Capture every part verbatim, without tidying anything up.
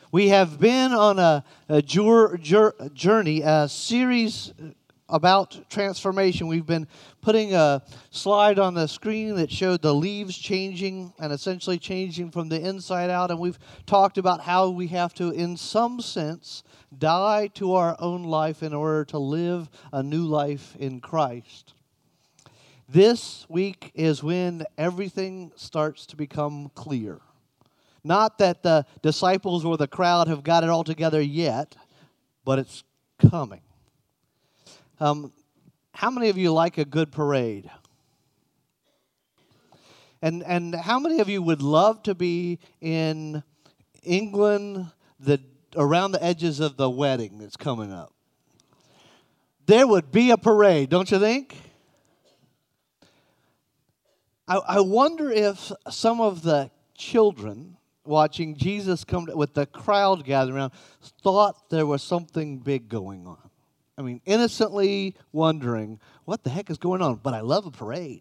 We have been on a, a jour- jour- journey, a series about transformation. We've been putting a slide on the screen that showed the leaves changing and essentially changing from the inside out. And we've talked about how we have to, in some sense, die to our own life in order to live a new life in Christ. This week is when everything starts to become clear. Not that the disciples or the crowd have got it all together yet, but it's coming. Um, how many of you like a good parade? And and how many of you would love to be in England, the around the edges of the wedding that's coming up? There would be a parade, don't you think? I, I wonder if some of the children watching Jesus come with the crowd gathering around thought there was something big going on. I mean, innocently wondering, what the heck is going on? But I love a parade.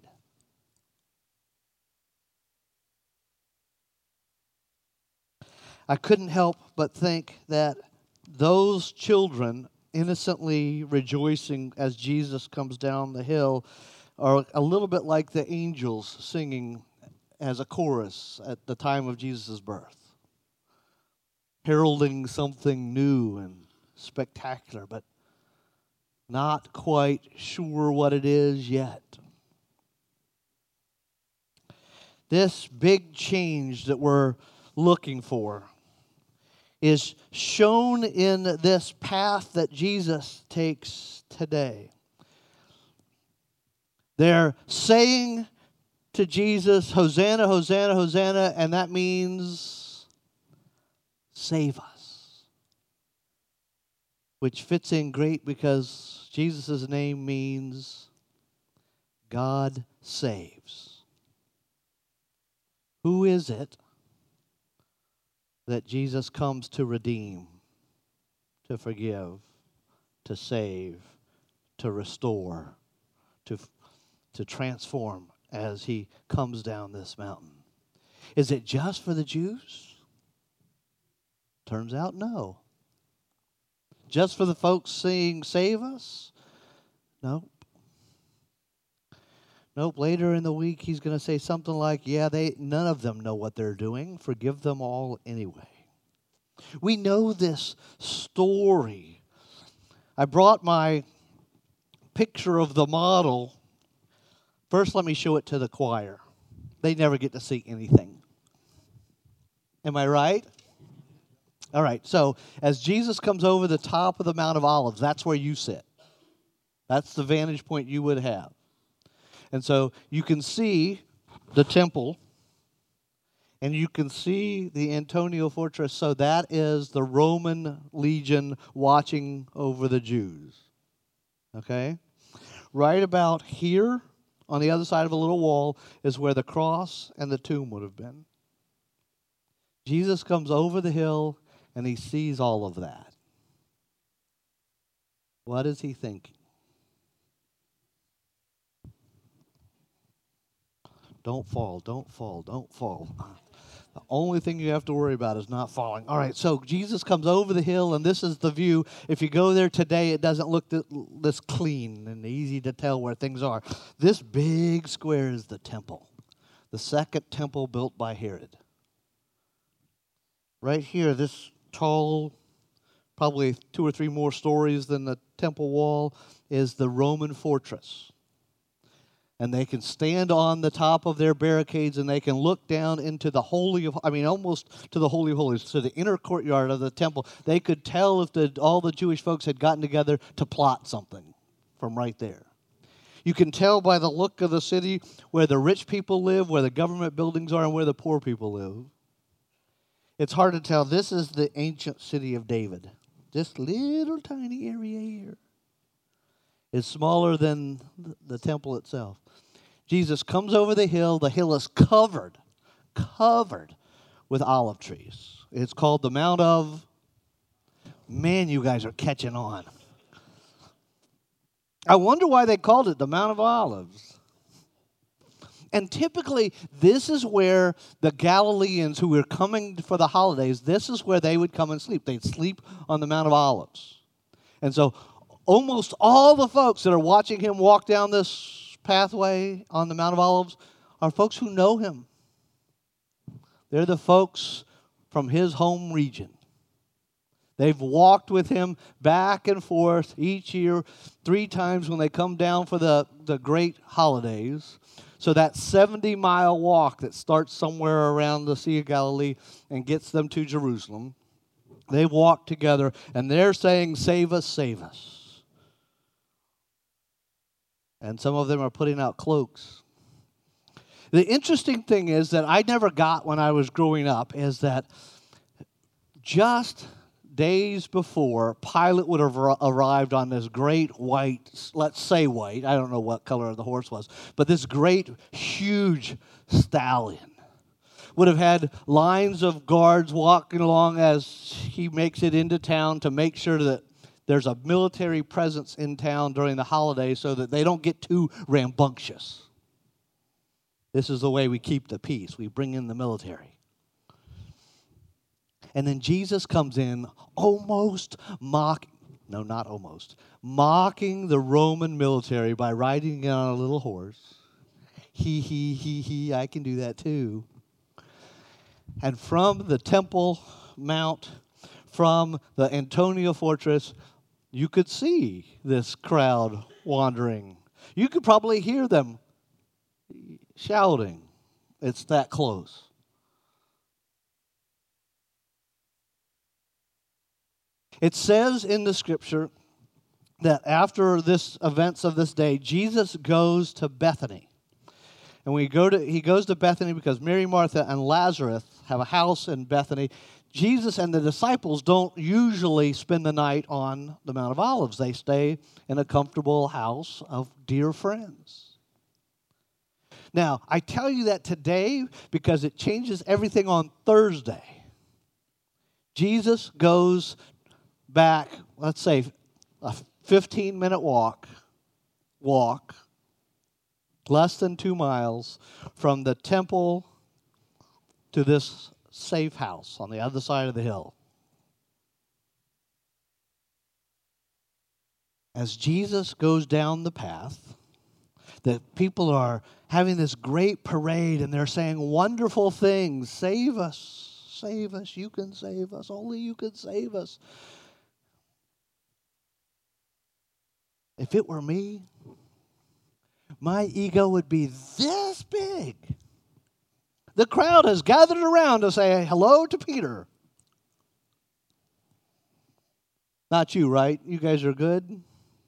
I couldn't help but think that those children innocently rejoicing as Jesus comes down the hill are a little bit like the angels singing as a chorus at the time of Jesus' birth, heralding something new and spectacular, but not quite sure what it is yet. This big change that we're looking for is shown in this path that Jesus takes today. They're saying to Jesus, Hosanna, Hosanna, Hosanna, and that means save us. Which fits in great because Jesus' name means God saves. Who is it that Jesus comes to redeem, to forgive, to save, to restore, to, to transform as he comes down this mountain? Is it just for the Jews? Turns out no. Just for the folks saying, save us? Nope. Nope. Later in the week, he's going to say something like, yeah, they none of them know what they're doing. Forgive them all anyway. We know this story. I brought my picture of the model. First, let me show it to the choir. They never get to see anything. Am I right? All right, so as Jesus comes over the top of the Mount of Olives, that's where you sit. That's the vantage point you would have. And so you can see the temple, and you can see the Antonia Fortress. So that is the Roman legion watching over the Jews. Okay? Right about here, on the other side of a little wall, is where the cross and the tomb would have been. Jesus comes over the hill, and he sees all of that. What is he thinking? Don't fall, don't fall, don't fall. The only thing you have to worry about is not falling. All right, so Jesus comes over the hill, and this is the view. If you go there today, it doesn't look this clean and easy to tell where things are. This big square is the temple, the second temple built by Herod. Right here, this tall, probably two or three more stories than the temple wall, is the Roman fortress. And they can stand on the top of their barricades, and they can look down into the Holy of, I mean, almost to the Holy of Holies, to the inner courtyard of the temple. They could tell if the, all the Jewish folks had gotten together to plot something from right there. You can tell by the look of the city where the rich people live, where the government buildings are, and where the poor people live. It's hard to tell. This is the ancient city of David. This little tiny area here is smaller than the temple itself. Jesus comes over the hill. The hill is covered, covered with olive trees. It's called the Mount of... Man, you guys are catching on. I wonder why they called it the Mount of Olives. And typically, this is where the Galileans who were coming for the holidays, this is where they would come and sleep. They'd sleep on the Mount of Olives. And so almost all the folks that are watching him walk down this pathway on the Mount of Olives are folks who know him. They're the folks from his home region. They've walked with him back and forth each year, three times when they come down for the, the great holidays. So that seventy-mile walk that starts somewhere around the Sea of Galilee and gets them to Jerusalem, they walk together, and they're saying, "Save us, save us." And some of them are putting out cloaks. The interesting thing is that I never got when I was growing up is that just days before, Pilate would have arrived on this great white, let's say white, I don't know what color the horse was, but this great, huge stallion would have had lines of guards walking along as he makes it into town to make sure that there's a military presence in town during the holidays so that they don't get too rambunctious. This is the way we keep the peace. We bring in the military. And then Jesus comes in almost mocking, no, not almost, mocking the Roman military by riding in on a little horse. He, he, he, he, I can do that too. And from the Temple Mount, from the Antonia Fortress, you could see this crowd wandering. You could probably hear them shouting. It's that close. It says in the scripture that after this events of this day, Jesus goes to Bethany. And we go to he goes to Bethany because Mary, Martha, and Lazarus have a house in Bethany. Jesus and the disciples don't usually spend the night on the Mount of Olives. They stay in a comfortable house of dear friends. Now, I tell you that today because it changes everything on Thursday. Jesus goes back, let's say, a fifteen-minute walk, walk, less than two miles from the temple to this safe house on the other side of the hill. As Jesus goes down the path, the people are having this great parade, and they're saying wonderful things. Save us, save us, you can save us, only you can save us. If it were me, my ego would be this big. The crowd has gathered around to say hello to Peter. Not you, right? You guys are good?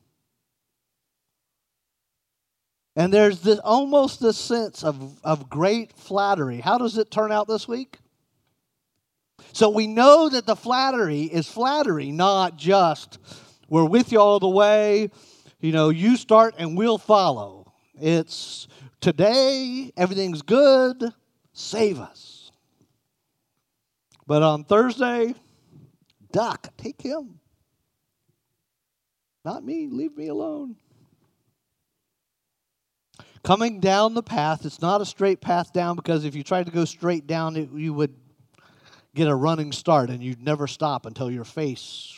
And there's this almost this sense of, of great flattery. How does it turn out this week? So we know that the flattery is flattery, not just we're with you all the way. You know, you start and we'll follow. It's today, everything's good, save us. But on Thursday, duck, take him. Not me, leave me alone. Coming down the path, it's not a straight path down because if you tried to go straight down, it, you would get a running start and you'd never stop until your face.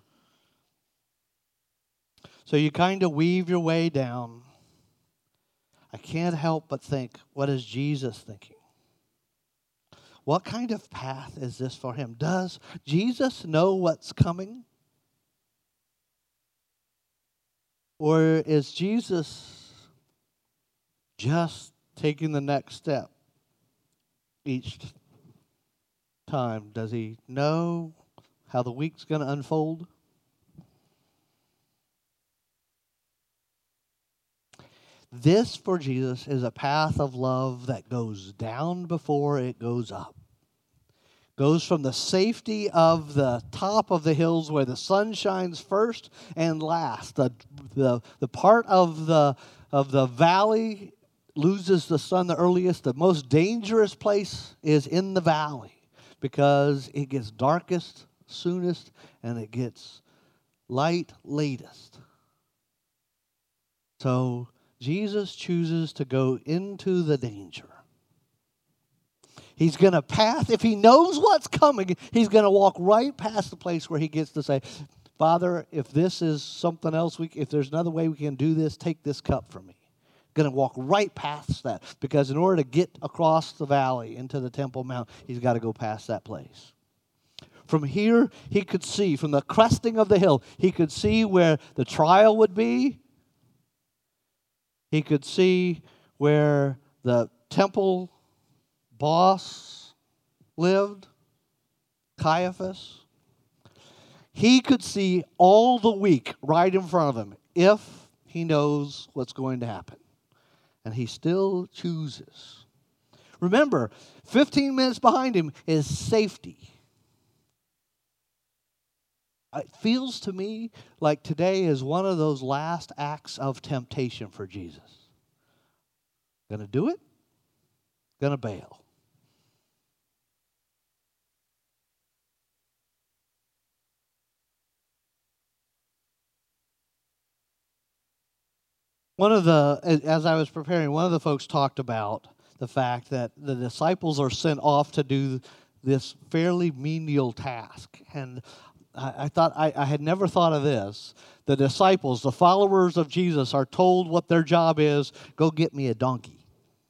So you kind of weave your way down. I can't help but think, what is Jesus thinking? What kind of path is this for him? Does Jesus know what's coming? Or is Jesus just taking the next step each time? Does he know how the week's going to unfold? This, for Jesus, is a path of love that goes down before it goes up. Goes from the safety of the top of the hills where the sun shines first and last. The, the, the part of the, of the valley loses the sun the earliest. The most dangerous place is in the valley because it gets darkest soonest and it gets light latest. So Jesus chooses to go into the danger. He's going to pass, if he knows what's coming, he's going to walk right past the place where he gets to say, Father, if this is something else, we, if there's another way we can do this, take this cup from me. Going to walk right past that, because in order to get across the valley into the Temple Mount, he's got to go past that place. From here, he could see, from the cresting of the hill, he could see where the trial would be. He could see where the temple boss lived, Caiaphas. He could see all the week right in front of him if he knows what's going to happen. And he still chooses. Remember, fifteen minutes behind him is safety. It feels to me like today is one of those last acts of temptation for Jesus. Gonna do it, gonna bail. One of the, as I was preparing, one of the folks talked about the fact that the disciples are sent off to do this fairly menial task. And I, I thought, I, I had never thought of this. The disciples, the followers of Jesus, are told what their job is: go get me a donkey.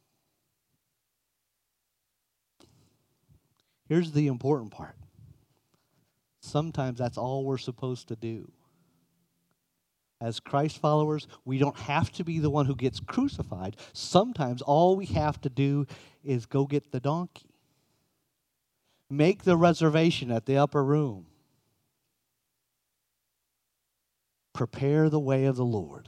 Here's the important part. Sometimes that's all we're supposed to do. As Christ followers, we don't have to be the one who gets crucified. Sometimes all we have to do is go get the donkey. Make the reservation at the upper room. Prepare the way of the Lord.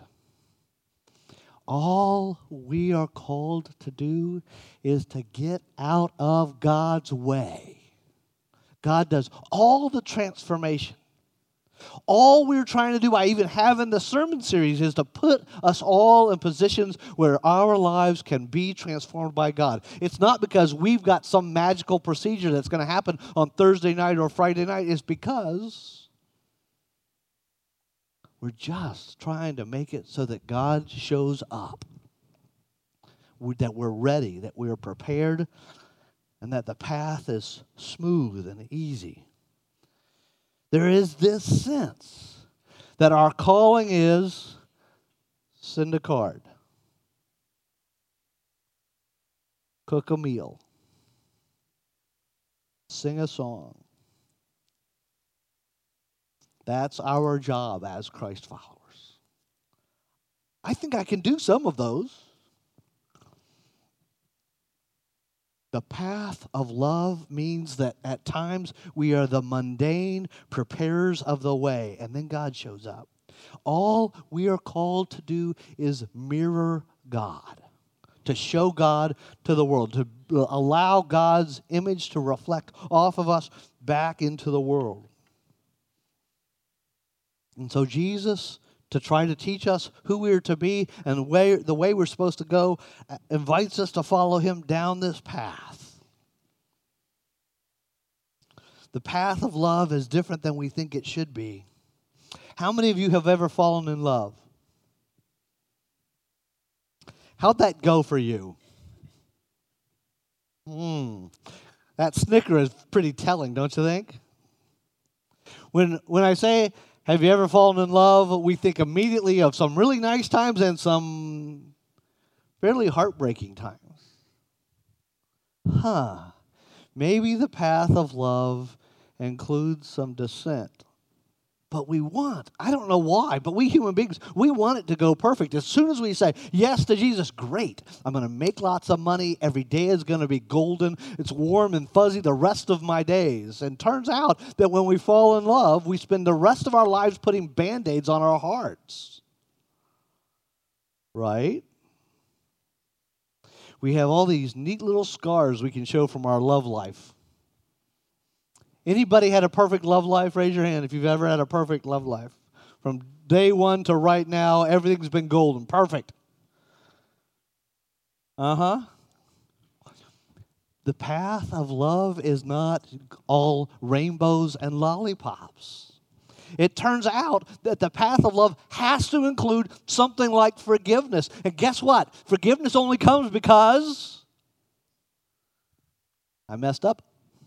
All we are called to do is to get out of God's way. God does all the transformation. All we're trying to do by even having the sermon series is to put us all in positions where our lives can be transformed by God. It's not because we've got some magical procedure that's going to happen on Thursday night or Friday night. It's because we're just trying to make it so that God shows up, that we're ready, that we're prepared, and that the path is smooth and easy. There is this sense that our calling is send a card, cook a meal, sing a song. That's our job as Christ followers. I think I can do some of those. The path of love means that at times we are the mundane preparers of the way, and then God shows up. All we are called to do is mirror God, to show God to the world, to allow God's image to reflect off of us back into the world. And so Jesus, to try to teach us who we are to be and the way, the way we're supposed to go, invites us to follow him down this path. The path of love is different than we think it should be. How many of you have ever fallen in love? How'd that go for you? Hmm. That snicker is pretty telling, don't you think? When when I say, have you ever fallen in love, we think immediately of some really nice times and some fairly heartbreaking times. Huh. Maybe the path of love includes some dissent. But we want, I don't know why, but we human beings, we want it to go perfect. As soon as we say yes to Jesus, great. I'm going to make lots of money. Every day is going to be golden. It's warm and fuzzy the rest of my days. And turns out that when we fall in love, we spend the rest of our lives putting Band-Aids on our hearts. Right? We have all these neat little scars we can show from our love life. Anybody had a perfect love life? Raise your hand if you've ever had a perfect love life. From day one to right now, everything's been golden. Perfect. Uh-huh. The path of love is not all rainbows and lollipops. It turns out that the path of love has to include something like forgiveness. And guess what? Forgiveness only comes because I messed up.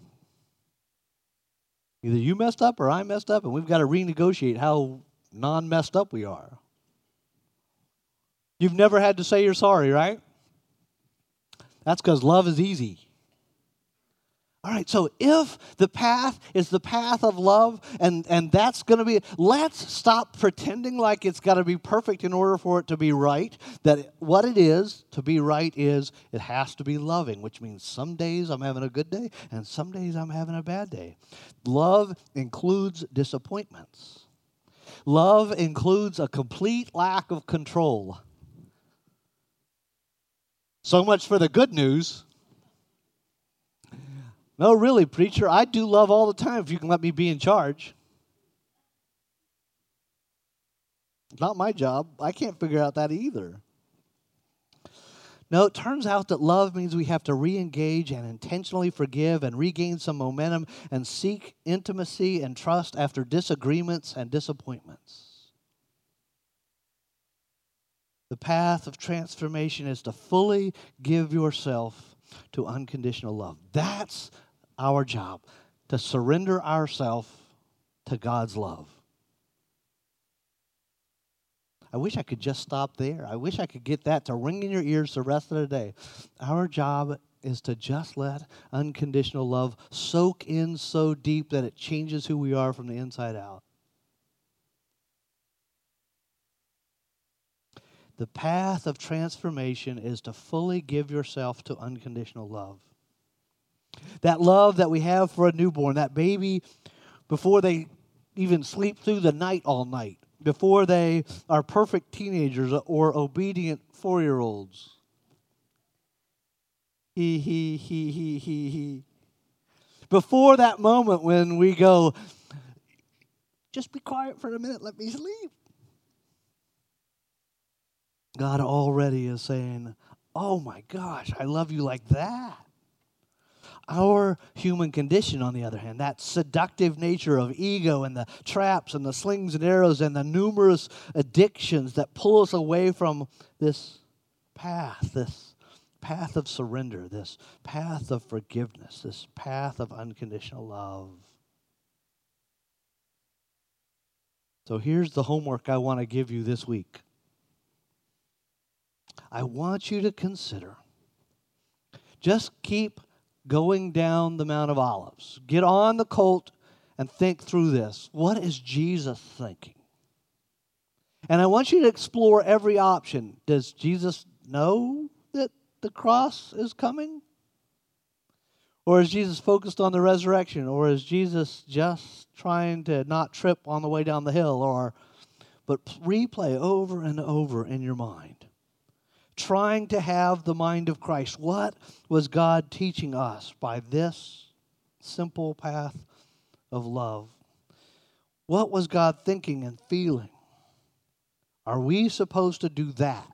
Either you messed up or I messed up, and we've got to renegotiate how non-messed up we are. You've never had to say you're sorry, right? That's because love is easy. All right, so if the path is the path of love, and, and that's going to be, let's stop pretending like it's got to be perfect in order for it to be right. That what it is to be right is it has to be loving, which means some days I'm having a good day, and some days I'm having a bad day. Love includes disappointments. Love includes a complete lack of control. So much for the good news. No, really, preacher, I do love all the time if you can let me be in charge. Not my job. I can't figure out that either. No, it turns out that love means we have to re-engage and intentionally forgive and regain some momentum and seek intimacy and trust after disagreements and disappointments. The path of transformation is to fully give yourself to unconditional love. That's our job, to surrender ourselves to God's love. I wish I could just stop there. I wish I could get that to ring in your ears the rest of the day. Our job is to just let unconditional love soak in so deep that it changes who we are from the inside out. The path of transformation is to fully give yourself to unconditional love. That love that we have for a newborn, that baby before they even sleep through the night all night, before they are perfect teenagers or obedient four-year-olds. He, he, he, he, he, he. Before that moment when we go, just be quiet for a minute, let me sleep. God already is saying, oh my gosh, I love you like that. Our human condition, on the other hand, that seductive nature of ego and the traps and the slings and arrows and the numerous addictions that pull us away from this path, this path of surrender, this path of forgiveness, this path of unconditional love. So here's the homework I want to give you this week. I want you to consider, just keep going down the Mount of Olives. Get on the colt and think through this. What is Jesus thinking? And I want you to explore every option. Does Jesus know that the cross is coming? Or is Jesus focused on the resurrection? Or is Jesus just trying to not trip on the way down the hill? Or, but replay over and over in your mind. Trying to have the mind of Christ. What was God teaching us by this simple path of love? What was God thinking and feeling? Are we supposed to do that?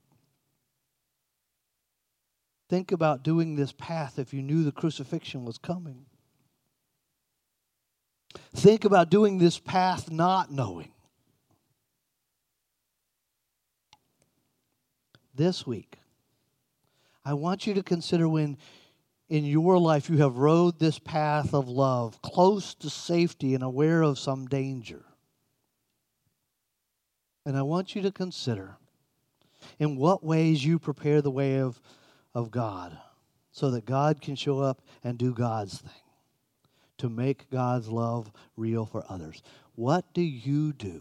Think about doing this path if you knew the crucifixion was coming. Think about doing this path not knowing. This week, I want you to consider when in your life you have rode this path of love, close to safety and aware of some danger. And I want you to consider in what ways you prepare the way of, of God so that God can show up and do God's thing, to make God's love real for others. What do you do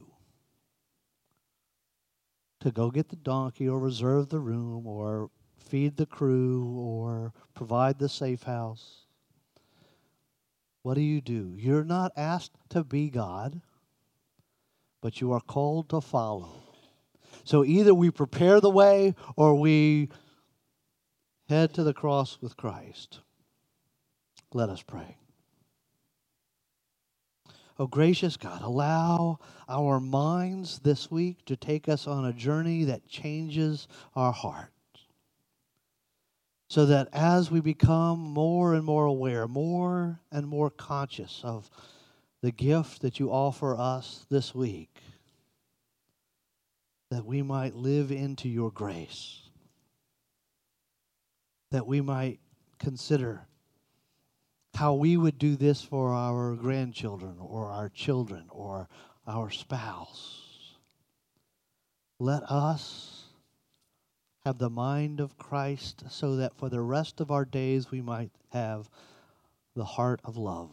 to go get the donkey or reserve the room or feed the crew or provide the safe house? What do you do? You're not asked to be God, but you are called to follow. So either we prepare the way or we head to the cross with Christ. Let us pray. Oh, gracious God, allow our minds this week to take us on a journey that changes our hearts. So that as we become more and more aware, more and more conscious of the gift that you offer us this week, that we might live into your grace, that we might consider how we would do this for our grandchildren or our children or our spouse. Let us have the mind of Christ so that for the rest of our days we might have the heart of love.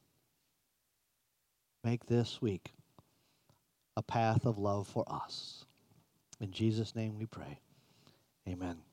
Make this week a path of love for us. In Jesus' name we pray. Amen.